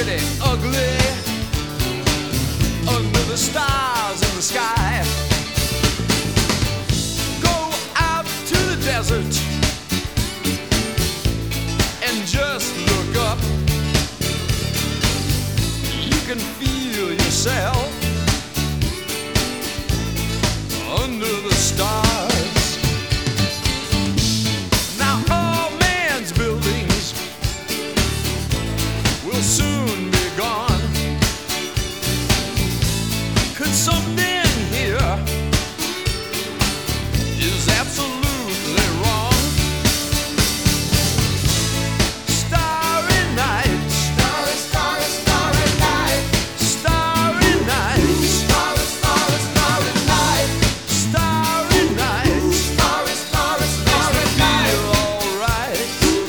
pretty ugly under the stars in the sky. Go out to the desert and just look up. You can feel yourself under the stars. Now all man's buildings will soon be gone. Could something here is absolutely wrong. Starry night, Starry, starry, starry night. starry night, Starry, starry, starry night. starry night. Starry, starry, starry night. Feel alright.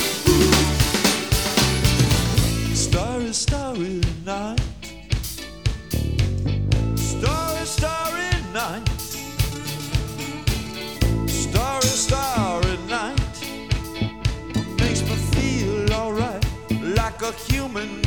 Starry, starry night. Starry, starry night. Starry, starry night. Makes me feel alright, like a human